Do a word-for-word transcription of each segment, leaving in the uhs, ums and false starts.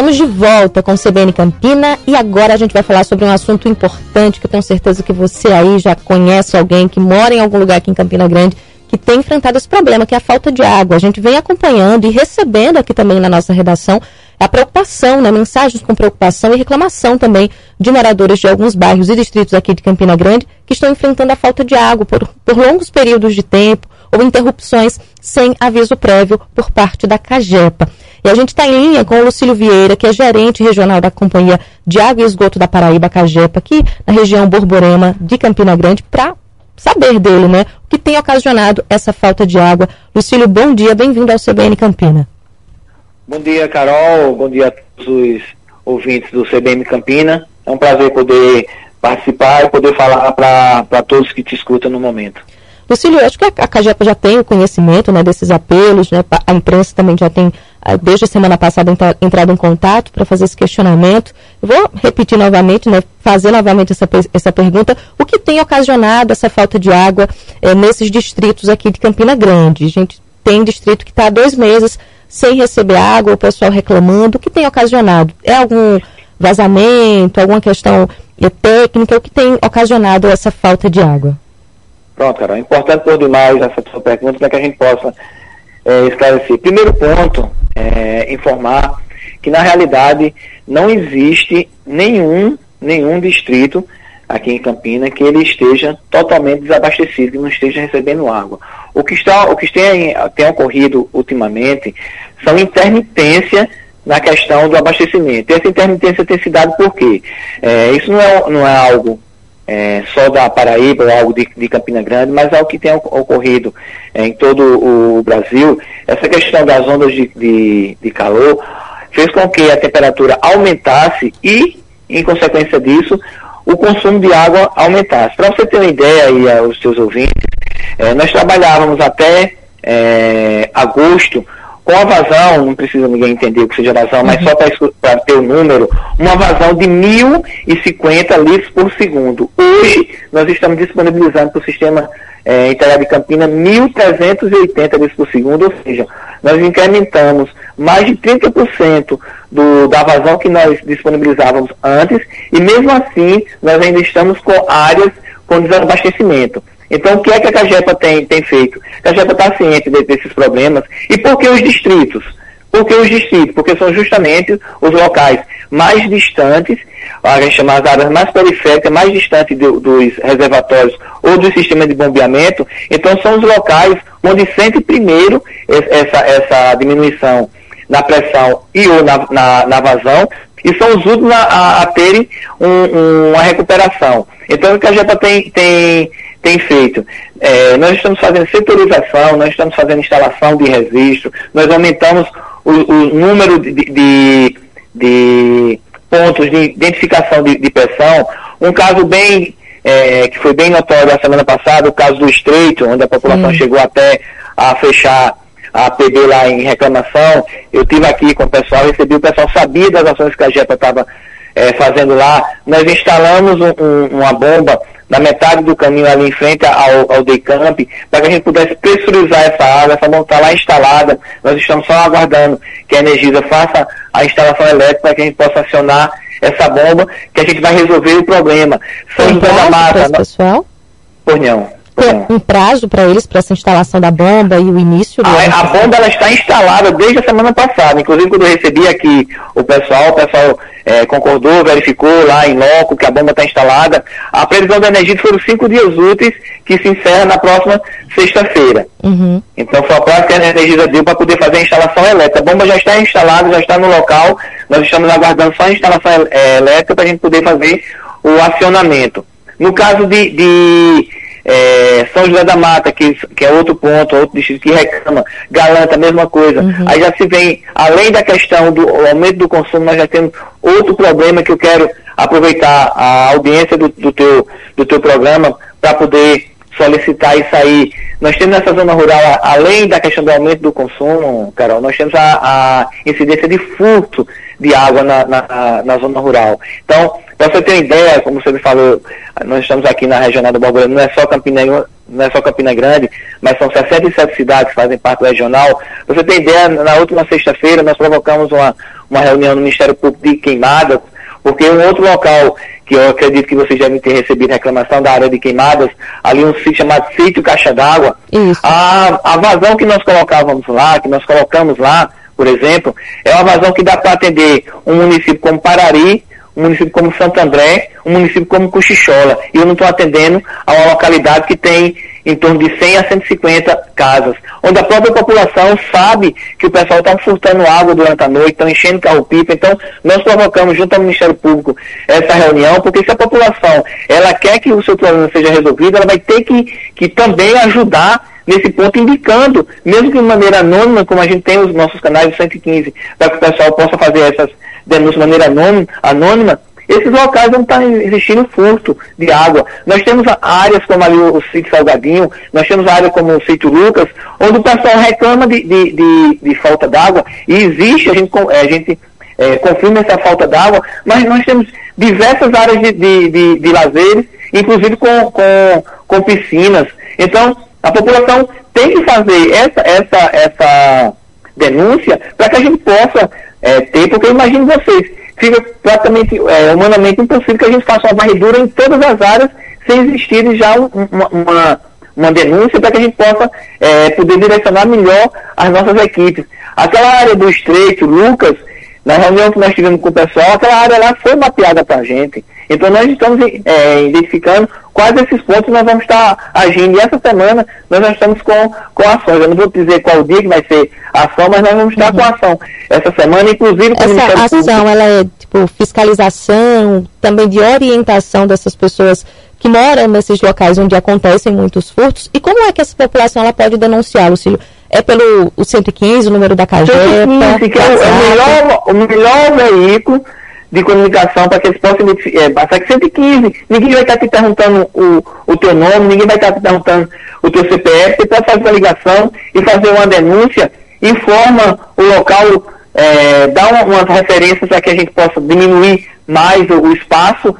Estamos de volta com o C B N Campina e agora a gente vai falar sobre um assunto importante que eu tenho certeza que você aí já conhece alguém que mora em algum lugar aqui em Campina Grande que tem enfrentado esse problema, que é a falta de água. A gente vem acompanhando e recebendo aqui também na nossa redação a preocupação, né, mensagens com preocupação e reclamação também de moradores de alguns bairros e distritos aqui de Campina Grande que estão enfrentando a falta de água por, por longos períodos de tempo ou interrupções sem aviso prévio por parte da CAGEPA. E a gente está em linha com o Lucílio Vieira, que é gerente regional da Companhia de Água e Esgoto da Paraíba, CAGEPA, aqui na região Borborema de Campina Grande, para saber dele, né, o que tem ocasionado essa falta de água. Lucílio, bom dia, bem-vindo ao C B N Campina. Bom dia, Carol, bom dia a todos os ouvintes do C B N Campina. É um prazer poder participar e poder falar para todos que te escutam no momento. Lucílio, acho que a CAGEPA já tem o conhecimento, né, desses apelos, né, a imprensa também já tem, desde a semana passada, entrado em contato para fazer esse questionamento. Eu vou repetir novamente, né, fazer novamente essa, essa pergunta, o que tem ocasionado essa falta de água é, nesses distritos aqui de Campina Grande? A gente tem distrito que está há dois meses sem receber água, o pessoal reclamando, o que tem ocasionado? É algum vazamento, alguma questão técnica, o que tem ocasionado essa falta de água? Pronto, Carol, é importante por demais essa sua pergunta para que a gente possa é, esclarecer. Primeiro ponto, é, informar que na realidade não existe nenhum, nenhum distrito aqui em Campina que ele esteja totalmente desabastecido, que não esteja recebendo água. O que, está, o que tem, tem ocorrido ultimamente são intermitência na questão do abastecimento. E essa intermitência tem se dado por quê? É, isso não é, não é algo É, só da Paraíba ou algo de, de Campina Grande, mas algo que tem ocorrido é, em todo o Brasil. Essa questão das ondas de, de, de calor fez com que a temperatura aumentasse e, em consequência disso, o consumo de água aumentasse. Para você ter uma ideia aí aos seus ouvintes, é, nós trabalhávamos até é, agosto com a vazão, não precisa ninguém entender o que seja vazão, mas só para ter o número, uma vazão de mil e cinquenta litros por segundo. Hoje, nós estamos disponibilizando para o sistema é, integrado de Campina mil trezentos e oitenta litros por segundo, ou seja, nós incrementamos mais de trinta por cento do, da vazão que nós disponibilizávamos antes, e mesmo assim, nós ainda estamos com áreas com desabastecimento. Então, o que é que a CAGEPA tem, tem feito? A CAGEPA está ciente de, desses problemas. E por que os distritos? Por que os distritos? Porque são justamente os locais mais distantes, a gente chama as áreas mais periféricas, mais distantes do, dos reservatórios ou do sistema de bombeamento. Então, são os locais onde sente primeiro essa, essa diminuição na pressão e ou na, na, na vazão, e são os últimos a, a, a terem um, uma recuperação. Então, o que a CAGEPA tem... tem tem feito. É, nós estamos fazendo setorização, nós estamos fazendo instalação de registro, nós aumentamos o, o número de, de, de pontos de identificação de, de pressão. Um caso bem, é, que foi bem notório a semana passada, o caso do Estreito, onde a população Sim. chegou até a fechar a P B lá em reclamação. Eu estive aqui com o pessoal, recebi, o pessoal sabia das ações que a CAGEPA estava é, fazendo lá. Nós instalamos um, um, uma bomba na metade do caminho ali em frente ao, ao Decamp, para que a gente pudesse pressurizar essa água. Essa bomba está lá instalada, nós estamos só aguardando que a Energisa faça a instalação elétrica para que a gente possa acionar essa bomba, que a gente vai resolver o problema. São José da Mata, pessoal? Por não. Tem um prazo para eles, para essa instalação da bomba e o início do... A, a bomba ela está instalada desde a semana passada. Inclusive, quando eu recebi aqui o pessoal, o pessoal é, concordou, verificou lá em loco que a bomba está instalada. A previsão da energia foram cinco dias úteis, que se encerra na próxima sexta-feira. Uhum. Então, foi a prazo que a Energisa deu para poder fazer a instalação elétrica. A bomba já está instalada, já está no local. Nós estamos aguardando só a instalação é, elétrica para a gente poder fazer o acionamento. No caso de... de É, São José da Mata, que, que é outro ponto, outro distrito que reclama, Galanta, a mesma coisa. Uhum. Aí já se vem, além da questão do aumento do consumo, nós já temos outro problema que eu quero aproveitar a audiência do, do, teu, do teu programa para poder solicitar isso aí. Nós temos nessa zona rural, além da questão do aumento do consumo, Carol, nós temos a, a incidência de furto de água na, na, na zona rural. Então, para você ter uma ideia, como você me falou, nós estamos aqui na regional do Borborema, não é só Campina, não é só Campina Grande, mas são sessenta e sete cidades que fazem parte do regional. Pra você ter ideia, na última sexta-feira nós provocamos uma, uma reunião no Ministério Público de Queimadas, porque um outro local que eu acredito que vocês devem ter recebido reclamação da área de queimadas, ali um sítio chamado Sítio Caixa d'Água, a, a vazão que nós colocávamos lá, que nós colocamos lá, por exemplo, é uma vazão que dá para atender um município como Parari, um município como Santo André, um município como Cochichola, e eu não estou atendendo a uma localidade que tem em torno de cem a cento e cinquenta casas, onde a própria população sabe que o pessoal está furtando água durante a noite, estão enchendo carro-pipa. Então nós provocamos junto ao Ministério Público essa reunião, porque se a população ela quer que o seu problema seja resolvido, ela vai ter que, que também ajudar nesse ponto, indicando, mesmo que de maneira anônima, como a gente tem os nossos canais de cento e quinze, para que o pessoal possa fazer essas denúncias de maneira anônima, anônima, esses locais não estão existindo furto de água. Nós temos áreas como ali o, o sítio Salgadinho, nós temos áreas como o sítio Lucas, onde o pessoal reclama de, de, de, de falta d'água, e existe, a gente, a gente é, confirma essa falta d'água, mas nós temos diversas áreas de, de, de, de lazeres, inclusive com, com, com piscinas. Então, a população tem que fazer essa, essa, essa denúncia para que a gente possa é, ter, porque imagine vocês, fica praticamente, é, humanamente impossível que a gente faça uma varredura em todas as áreas sem existir já um, uma, uma, uma denúncia para que a gente possa é, poder direcionar melhor as nossas equipes. Aquela área do Estreito, Lucas, na reunião que nós tivemos com o pessoal, aquela área lá foi mapeada para a gente. Então nós estamos é, identificando quais esses pontos nós vamos estar agindo. E essa semana nós já estamos com, com ações. Eu não vou dizer qual dia que vai ser a ação, mas nós vamos estar uhum. com ação essa semana, inclusive com essa o Ministério ação, Público. Ela é tipo fiscalização, também de orientação dessas pessoas que moram nesses locais onde acontecem muitos furtos. E como é que essa população ela pode denunciar, Lucílio? É pelo o cento e quinze, o número da Cagepa? cento e quinze, que é o, é o, melhor, o melhor veículo de comunicação para que eles possam é, passar que cento e quinze, ninguém vai estar te perguntando o, o teu nome, ninguém vai estar te perguntando o teu C P F, você pode fazer uma ligação e fazer uma denúncia, informa o local, é, dá uma, umas referências para que a gente possa diminuir mais o, o espaço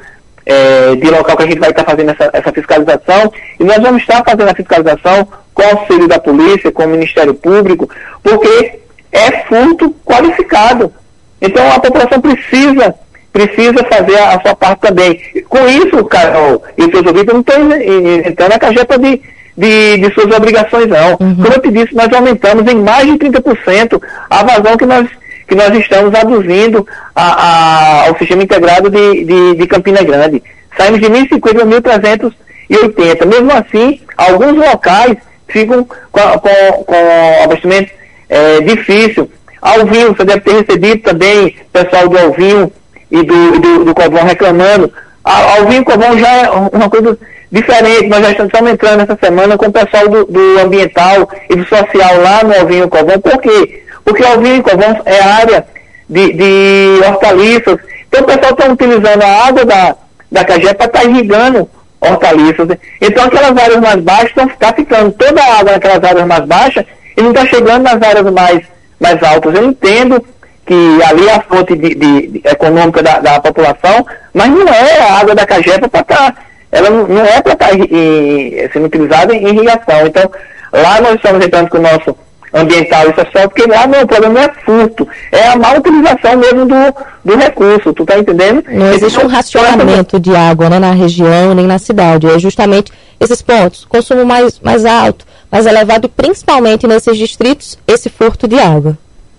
é, de local que a gente vai estar fazendo essa, essa fiscalização, e nós vamos estar fazendo a fiscalização com o auxílio da polícia, com o Ministério Público, porque é furto qualificado. Então a população precisa, precisa fazer a, a sua parte também. Com isso, Carol e seus ouvintes, eu não estou entrando na Cagepa de, de, de suas obrigações, não. Uhum. Como eu te disse, nós aumentamos em mais de trinta por cento a vazão que nós, que nós estamos aduzindo a, a, ao sistema integrado de, de, de Campina Grande. Saímos de mil e cinquenta para mil trezentos e oitenta. Mesmo assim, alguns locais ficam com, com, com abastecimento é, difícil. Alvinho, você deve ter recebido também, pessoal do Alvinho e do, do, do Covão reclamando. A, Alvinho e Covão já é uma coisa diferente, nós já estamos entrando essa semana com o pessoal do, do ambiental e do social lá no Alvinho e Covão. Por quê? Porque Alvinho e Covão é área de, de hortaliças. Então o pessoal está utilizando a água da, da Cagepa para estar irrigando hortaliças. Então aquelas áreas mais baixas estão tá ficando toda a água naquelas áreas mais baixas e não está chegando nas áreas mais, mais altas. Eu entendo que ali é a fonte de, de, de econômica da, da população, mas não é a água da Cagepa para estar, tá, ela não, não é para estar tá sendo utilizada em irrigação. Então lá nós estamos entrando com o nosso ambiental e social, porque lá não, o problema não é furto, é a má utilização mesmo do, do recurso, tu tá entendendo? Não existe um racionamento de água, né, na região nem na cidade, é justamente esses pontos, consumo mais, mais alto, mais elevado, principalmente nesses distritos, esse furto de água.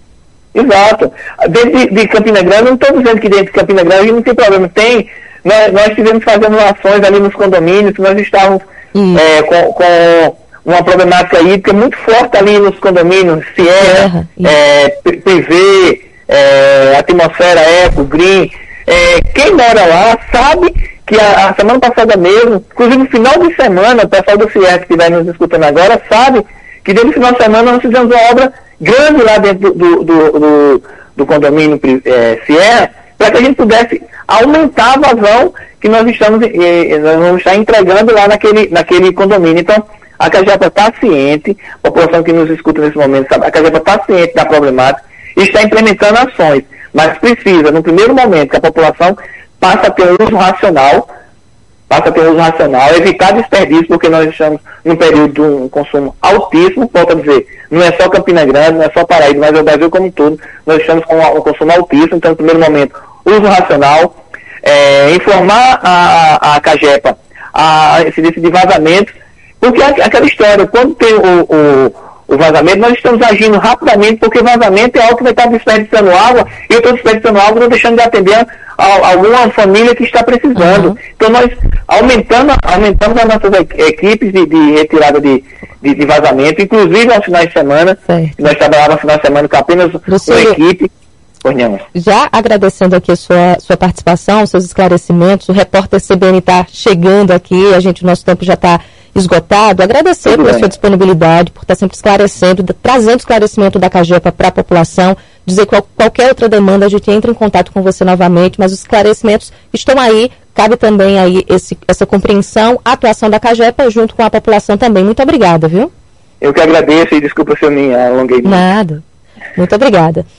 Exato. Dentro de, de Campina Grande, não estou dizendo que dentro de Campina Grande não tem problema, tem, nós, nós estivemos fazendo ações ali nos condomínios, nós estávamos é, com, com uma problemática hídrica muito forte ali nos condomínios, Sierra, é, P V, é, Atmosfera, Eco, Green. É, quem mora lá sabe que a, a semana passada mesmo, inclusive no final de semana, o pessoal do Sierra que estiver nos escutando agora, sabe que dentro do final de semana nós fizemos uma obra grande lá dentro do, do, do, do condomínio é, Sierra, para que a gente pudesse aumentar a vazão que nós estamos eh, nós vamos estar entregando lá naquele, naquele condomínio. Então, a Cagepa está ciente, a população que nos escuta nesse momento sabe, a Cagepa está ciente da problemática e está implementando ações, mas precisa, no primeiro momento, que a população passe a ter um uso racional passa a ter um uso racional, evitar desperdício, porque nós estamos num período de um consumo altíssimo, volto a dizer, não é só Campina Grande, não é só Paraíba, mas é o Brasil como um todo, nós estamos com um consumo altíssimo, então no primeiro momento, uso racional, é, informar a, a, a CAGEPA a incidência de vazamento, porque é aquela história, quando tem o, o, o vazamento, nós estamos agindo rapidamente, porque vazamento é algo que vai estar desperdiçando água, e eu estou desperdiçando água, não deixando de atender a, a alguma família que está precisando. Uhum. Então nós aumentando, aumentamos as nossas equipes de, de retirada de, de, de vazamento, inclusive aos finais de semana, certo. Nós trabalhávamos no final de semana com apenas uma equipe. Já agradecendo aqui a sua, sua participação, seus esclarecimentos, o repórter C B N está chegando aqui, a gente, o nosso tempo já está esgotado, agradecer Tudo pela bem. sua disponibilidade, por estar sempre esclarecendo, trazendo esclarecimento da CAGEPA para a população, dizer que qualquer outra demanda a gente entra em contato com você novamente, mas os esclarecimentos estão aí, cabe também aí esse, essa compreensão, a atuação da CAGEPA junto com a população também. Muito obrigada, viu? Eu que agradeço e desculpa se eu me alonguei. Nada. Muito obrigada.